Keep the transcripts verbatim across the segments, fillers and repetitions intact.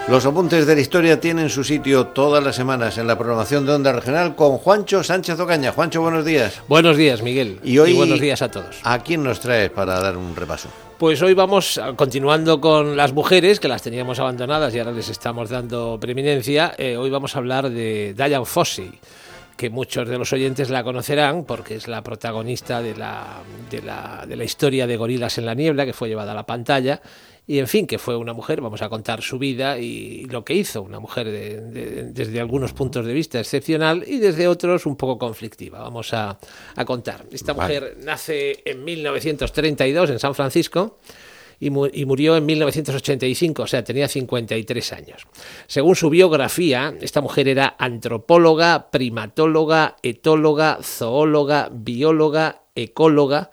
Los apuntes de la historia tienen su sitio todas las semanas en la programación de Onda Regional con Juancho Sánchez Ocaña. Juancho, buenos días. Buenos días, Miguel. Y hoy, y buenos días a todos. ¿A quién nos traes para dar un repaso? Pues hoy vamos continuando con las mujeres, que las teníamos abandonadas y ahora les estamos dando preeminencia. Eh, hoy vamos a hablar de Dian Fossey, que muchos de los oyentes la conocerán porque es la protagonista de la, de la, de la historia de Gorilas en la niebla, que fue llevada a la pantalla. Y en fin, que fue una mujer, vamos a contar su vida y lo que hizo, una mujer de, de, desde algunos puntos de vista excepcional y desde otros un poco conflictiva. Vamos a, a contar. Esta mujer vale. nace en mil novecientos treinta y dos en San Francisco y, mu- y murió en mil novecientos ochenta y cinco, o sea, tenía cincuenta y tres años. Según su biografía, esta mujer era antropóloga, primatóloga, etóloga, zoóloga, bióloga, ecóloga.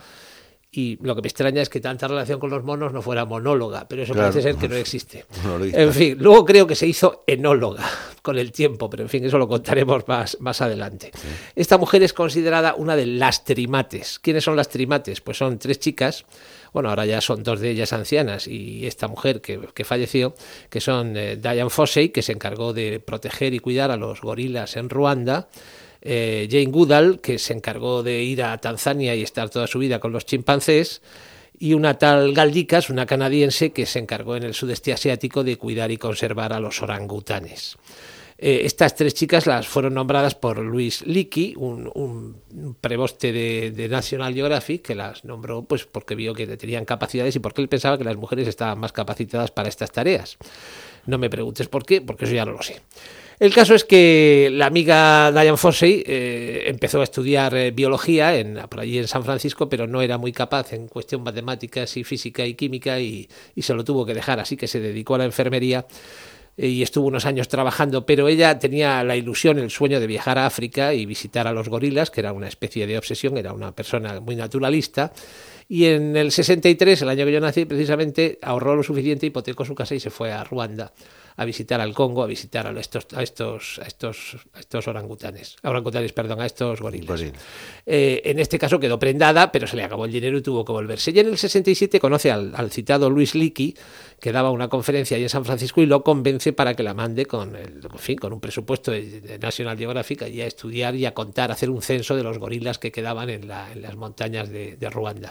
Y lo que me extraña es que tanta relación con los monos no fuera monóloga, pero eso claro, parece ser que no existe. En fin, luego creo que se hizo enóloga con el tiempo, pero en fin, eso lo contaremos más, más adelante. Sí. Esta mujer es considerada una de las trimates. ¿Quiénes son las trimates? Pues son tres chicas, bueno, ahora ya son dos de ellas ancianas, y esta mujer que, que falleció, que son eh, Dian Fossey, que se encargó de proteger y cuidar a los gorilas en Ruanda, Eh, Jane Goodall, que se encargó de ir a Tanzania y estar toda su vida con los chimpancés, y una tal Galdicas, una canadiense, que se encargó en el sudeste asiático de cuidar y conservar a los orangutanes. Eh, estas tres chicas las fueron nombradas por Louis Leakey, un, un, un preboste de, de National Geographic, que las nombró pues porque vio que tenían capacidades y porque él pensaba que las mujeres estaban más capacitadas para estas tareas. No me preguntes por qué, porque eso ya no lo sé. El caso es que la amiga Dian Fossey eh, empezó a estudiar eh, biología en, por allí en San Francisco, pero no era muy capaz en cuestión matemáticas y física y química y, y se lo tuvo que dejar, así que se dedicó a la enfermería eh, y estuvo unos años trabajando, pero ella tenía la ilusión, el sueño de viajar a África y visitar a los gorilas, que era una especie de obsesión, era una persona muy naturalista. Y en el sesenta y tres, el año que yo nací, precisamente ahorró lo suficiente, hipotecó su casa y se fue a Ruanda a visitar al Congo, a visitar a estos, a estos, a estos, a estos orangutanes, a orangutanes, perdón, a estos gorilas. Pues sí. Eh, en este caso quedó prendada, pero se le acabó el dinero y tuvo que volverse. Y en el sesenta y siete conoce al, al citado Louis Leakey, que daba una conferencia ahí en San Francisco y lo convence para que la mande con, el, en fin, con un presupuesto de, de National Geographic y a estudiar y a contar, a hacer un censo de los gorilas que quedaban en, la, en las montañas de, de Ruanda.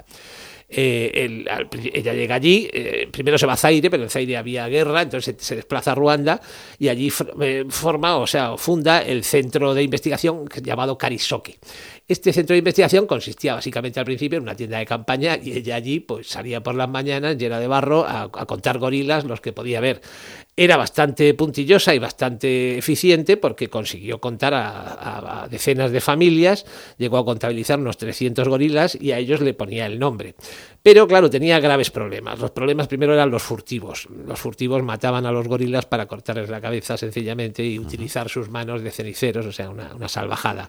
Eh, el, ella llega allí, eh, primero se va a Zaire, pero en Zaire había guerra, entonces se, se desplaza a Ruanda y allí eh, forma, o sea, funda el centro de investigación llamado Karisoke. Este centro de investigación consistía básicamente al principio en una tienda de campaña y ella allí pues salía por las mañanas llena de barro a, a contar gorilas, los que podía ver. Era bastante puntillosa y bastante eficiente porque consiguió contar a, a, a decenas de familias, llegó a contabilizar unos trescientos gorilas y a ellos le ponía el nombre. Pero claro, tenía graves problemas. Los problemas primero eran los furtivos. Los furtivos mataban a los gorilas para cortarles la cabeza sencillamente y utilizar sus manos de ceniceros, o sea, una, una salvajada.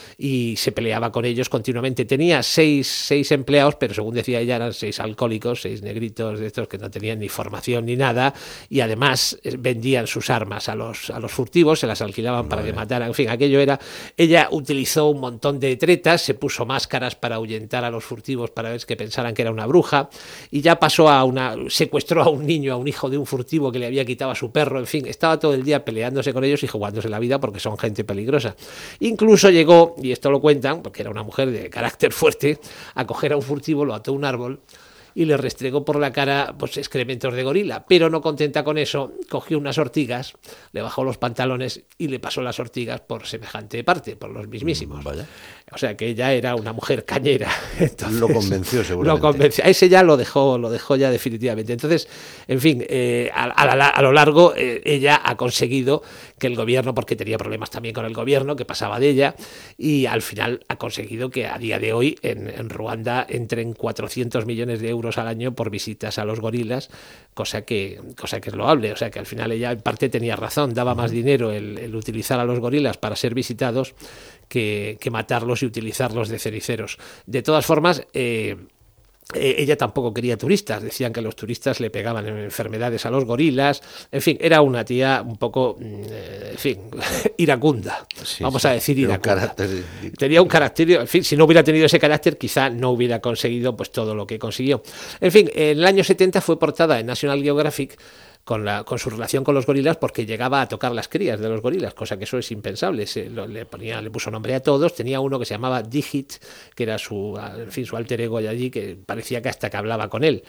Y se peleaba con ellos continuamente. Tenía seis, seis empleados, pero según decía ella eran seis alcohólicos, seis negritos de estos que no tenían ni formación ni nada, y además vendían sus armas a los, a los furtivos, se las alquilaban para que mataran. En fin, aquello era... Ella utilizó un montón de tretas, se puso máscaras para ahuyentar a los furtivos para ver que pensaran que era una bruja, y ya pasó a una... secuestró a un niño, a un hijo de un furtivo que le había quitado a su perro, en fin, estaba todo el día peleándose con ellos y jugándose la vida porque son gente peligrosa. Incluso llegó, y esto lo cuentan, porque era una mujer de carácter fuerte, a coger a un furtivo, lo ató a un árbol y le restregó por la cara pues, excrementos de gorila, pero no contenta con eso, cogió unas ortigas, le bajó los pantalones y le pasó las ortigas por semejante parte, por los mismísimos. Vaya. O sea que ella era una mujer cañera. Entonces, lo convenció seguramente. Lo convenció. A ese ya lo dejó, lo dejó ya definitivamente. Entonces, en fin, eh, a, a, a lo largo eh, ella ha conseguido que el gobierno, porque tenía problemas también con el gobierno, que pasaba de ella, y al final ha conseguido que a día de hoy en, en Ruanda entren cuatrocientos millones de euros al año por visitas a los gorilas, cosa que, cosa que es loable. O sea que al final ella en parte tenía razón, daba más dinero el, el utilizar a los gorilas para ser visitados que, que matarlos y utilizarlos de ceniceros. De todas formas, eh, Eh, ella tampoco quería turistas, decían que los turistas le pegaban enfermedades a los gorilas, en fin, era una tía un poco eh, en fin, iracunda, sí, vamos sí, a decir iracunda. Un carácter... Tenía un carácter, en fin, si no hubiera tenido ese carácter, quizá no hubiera conseguido pues todo lo que consiguió. En fin, en el año setenta fue portada en National Geographic con, la, con su relación con los gorilas, porque llegaba a tocar las crías de los gorilas, cosa que eso es impensable. Se, lo, le, ponía, le puso nombre a todos. Tenía uno que se llamaba Digit, que era su, en fin, su alter ego de allí, que parecía que hasta que hablaba con él.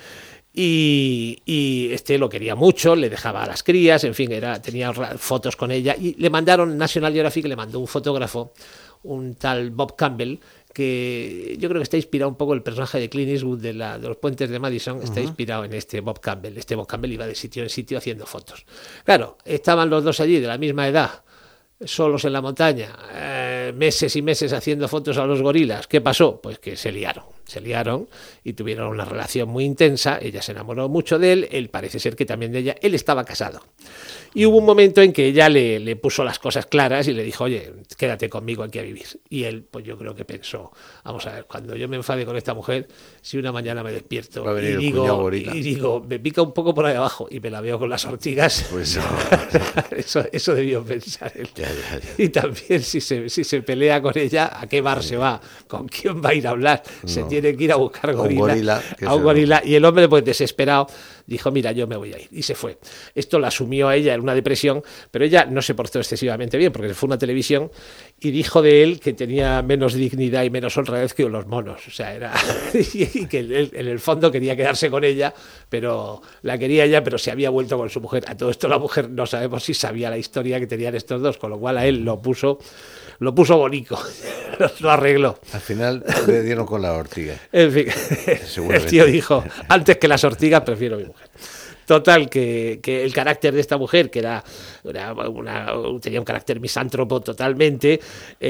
Y, y este lo quería mucho, le dejaba a las crías, en fin, era, tenía fotos con ella, y le mandaron, National Geographic le mandó un fotógrafo, un tal Bob Campbell, que yo creo que está inspirado un poco el personaje de Clint Eastwood de, la, de los puentes de Madison, está uh-huh. inspirado en este Bob Campbell. Este Bob Campbell iba de sitio en sitio haciendo fotos. Claro, estaban los dos allí de la misma edad, solos en la montaña, eh, meses y meses haciendo fotos a los gorilas. ¿Qué pasó? Pues que se liaron, se liaron y tuvieron una relación muy intensa. Ella se enamoró mucho de él, él parece ser que también de ella. Él estaba casado. Y hubo un momento en que ella le, le puso las cosas claras y le dijo, oye, quédate conmigo aquí a vivir. Y él, pues yo creo que pensó, vamos a ver, cuando yo me enfade con esta mujer, si una mañana me despierto y digo, y digo, me pica un poco por ahí abajo y me la veo con las ortigas, pues no. eso, eso debió pensar él. Ya, ya, ya. Y también si se, si se pelea con ella, ¿a qué bar se va? ¿Con quién va a ir a hablar? No. Se tiene que ir a buscar gorila, un gorila, a un gorila. Y el hombre, pues desesperado, dijo, mira, yo me voy a ir. Y se fue. Esto la asumió a ella en una depresión, pero ella no se portó excesivamente bien, porque fue una televisión y dijo de él que tenía menos dignidad y menos honradez que los monos. O sea, era... y que él, en el fondo quería quedarse con ella, pero la quería ella, pero se había vuelto con su mujer. A todo esto la mujer no sabemos si sabía la historia que tenían estos dos, con lo cual a él lo puso... Lo puso bonito, lo arregló. Al final le dieron con la ortiga. En fin, el tío dijo, antes que las ortigas prefiero a mi mujer. Total, que, que el carácter de esta mujer, que era, era una, tenía un carácter misántropo totalmente,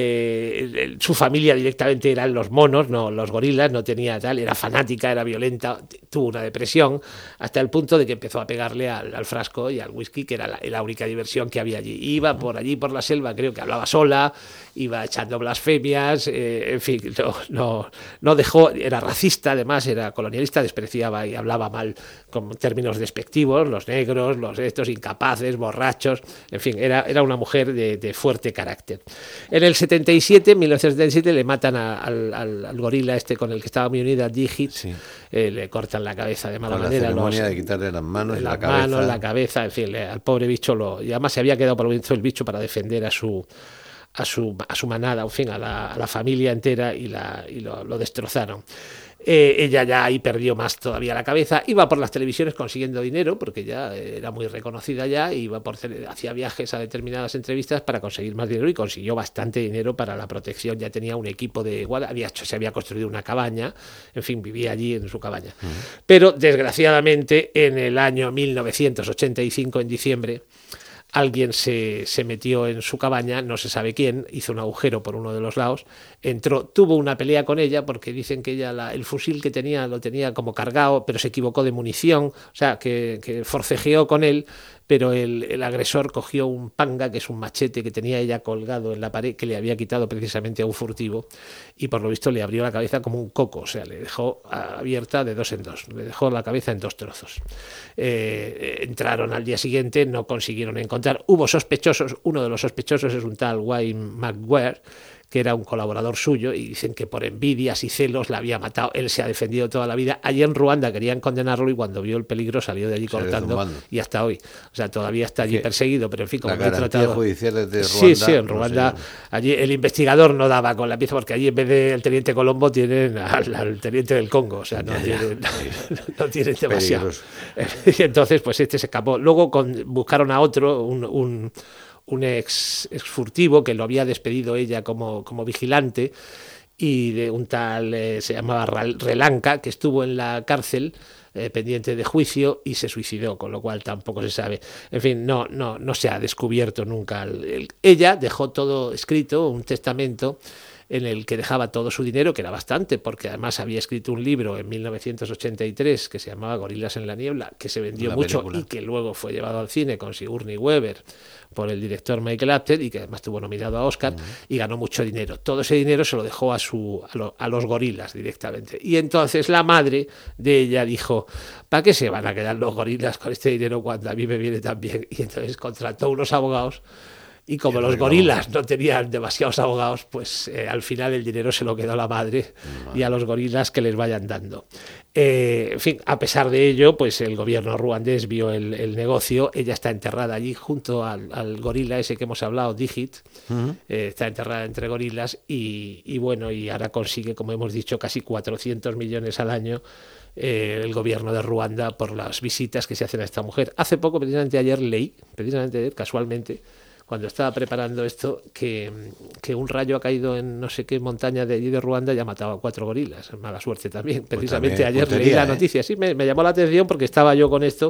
eh, su familia directamente eran los monos, no los gorilas, no tenía tal, era fanática, era violenta, tuvo una depresión, hasta el punto de que empezó a pegarle al, al frasco y al whisky, que era la, la única diversión que había allí. Iba por allí, por la selva, creo que hablaba sola, iba echando blasfemias, eh, en fin, no, no, no dejó, era racista, además, era colonialista, despreciaba y hablaba mal con términos despectivos, los negros, los estos incapaces, borrachos, en fin, era, era una mujer de, de fuerte carácter. En el setenta y siete, en mil novecientos setenta y siete, le matan a, al, al, al gorila este con el que estaba muy unida, Digit, sí. eh, le cortan la cabeza de mala con manera. La ceremonia los, de quitarle las manos y la cabeza. Las manos, la cabeza, en fin, le, al pobre bicho, lo, y además se había quedado por dentro el bicho para defender a su... A su, a su manada, en fin, a la, a la familia entera y, la, y lo, lo destrozaron. Eh, ella ya ahí perdió más todavía la cabeza, iba por las televisiones consiguiendo dinero, porque ya era muy reconocida ya, iba por hacía viajes a determinadas entrevistas para conseguir más dinero y consiguió bastante dinero para la protección, ya tenía un equipo de igual, había hecho, se había construido una cabaña, en fin, vivía allí en su cabaña. Uh-huh. Pero desgraciadamente en el año mil novecientos ochenta y cinco, en diciembre, alguien se, se metió en su cabaña, no se sabe quién, hizo un agujero por uno de los lados, entró, tuvo una pelea con ella porque dicen que ella la, el fusil que tenía lo tenía como cargado, pero se equivocó de munición, o sea, que, que forcejeó con él, pero el, el agresor cogió un panga, que es un machete que tenía ella colgado en la pared, que le había quitado precisamente a un furtivo, y por lo visto le abrió la cabeza como un coco, o sea, le dejó abierta de dos en dos, le dejó la cabeza en dos trozos. Eh, entraron al día siguiente, no consiguieron encontrar, hubo sospechosos, uno de los sospechosos es un tal Wayne McGuire, que era un colaborador suyo, y dicen que por envidias y celos la había matado. Él se ha defendido toda la vida. Allí en Ruanda querían condenarlo y cuando vio el peligro salió de allí se cortando y hasta hoy. O sea, todavía está allí perseguido, pero en fin, como la garantía tratado... judicial de Ruanda. Sí, sí, en Ruanda. No sé. Allí el investigador no daba con la pieza porque allí en vez del teniente Colombo tienen al, al teniente del Congo. O sea, no, ya, tienen, ya. no, no tienen demasiado. Y entonces, pues este se escapó. Luego con, buscaron a otro, un... un un ex, ex furtivo que lo había despedido ella como, como vigilante, y de un tal, eh, se llamaba Relanca, que estuvo en la cárcel eh, pendiente de juicio y se suicidó, con lo cual tampoco se sabe. En fin, no, no, no se ha descubierto nunca. El, el, ella dejó todo escrito, un testamento, en el que dejaba todo su dinero, que era bastante, porque además había escrito un libro en mil novecientos ochenta y tres que se llamaba Gorilas en la niebla, que se vendió mucho película. Y que luego fue llevado al cine con Sigourney Weaver por el director Michael Apted, y que además estuvo nominado a Oscar, uh-huh. y ganó mucho dinero. Todo ese dinero se lo dejó a, su, a, lo, a los gorilas directamente. Y entonces la madre de ella dijo, ¿para qué se van a quedar los gorilas con este dinero cuando a mí me viene tan bien? Y entonces contrató unos abogados Y como los gorilas no tenían demasiados abogados, pues eh, al final el dinero se lo quedó la madre y a los gorilas que les vayan dando. Eh, en fin, a pesar de ello, pues el gobierno ruandés vio el, el negocio. Ella está enterrada allí junto al, al gorila ese que hemos hablado, Digit. Uh-huh. eh, está enterrada entre gorilas y, y bueno, y ahora consigue, como hemos dicho, casi cuatrocientos millones al año eh, el gobierno de Ruanda por las visitas que se hacen a esta mujer. Hace poco, precisamente ayer, leí, precisamente ayer, casualmente, cuando estaba preparando esto, que, que un rayo ha caído en no sé qué montaña de allí de Ruanda y ha matado a cuatro gorilas. Mala suerte también. Precisamente pues también, ayer leí la ¿eh? noticia. Sí, me, me llamó la atención porque estaba yo con esto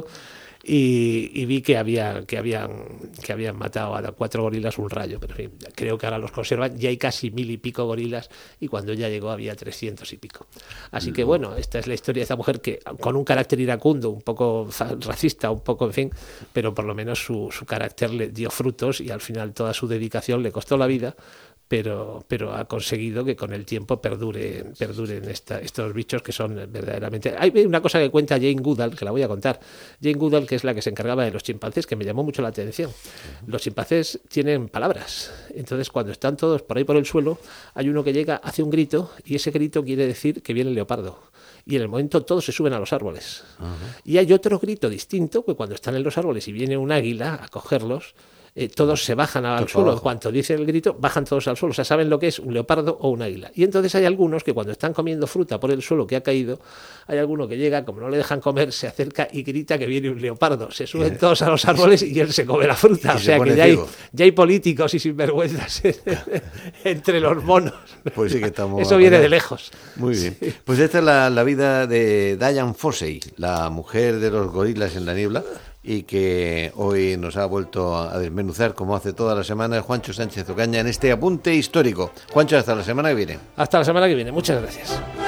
y, y vi que había que habían que habían matado a cuatro gorilas un rayo. Pero en fin, creo que ahora los conservan. Ya hay casi mil y pico gorilas y cuando ella llegó había trescientos y pico. Así que bueno, esta es la historia de esta mujer que con un carácter iracundo, un poco racista, un poco, en fin, pero por lo menos su, su carácter le dio frutos y al final toda su dedicación le costó la vida. Pero, pero ha conseguido que con el tiempo perduren, perduren esta, estos bichos que son verdaderamente... Hay una cosa que cuenta Jane Goodall, que la voy a contar. Jane Goodall, que es la que se encargaba de los chimpancés, que me llamó mucho la atención. Los chimpancés tienen palabras. Entonces, cuando están todos por ahí por el suelo, hay uno que llega, hace un grito, y ese grito quiere decir que viene el leopardo. Y en el momento todos se suben a los árboles. Uh-huh. Y hay otro grito distinto, que cuando están en los árboles y viene un águila a cogerlos, Eh, todos se bajan al Todo suelo. En cuanto dice el grito, bajan todos al suelo. O sea, saben lo que es un leopardo o un águila. Y entonces hay algunos que cuando están comiendo fruta por el suelo que ha caído, hay alguno que llega, como no le dejan comer, se acerca y grita que viene un leopardo. Se suben yeah. todos a los árboles y él se come la fruta. O sea que ya hay, ya hay políticos y sinvergüenzas entre los monos. Pues sí que estamos Eso viene de lejos. Muy bien. Sí. Pues esta es la, la vida de Dian Fossey, la mujer de los gorilas en la niebla, y que hoy nos ha vuelto a desmenuzar, como hace todas las semanas, Juancho Sánchez Ocaña en este apunte histórico. Juancho, hasta la semana que viene. Hasta la semana que viene. Muchas gracias.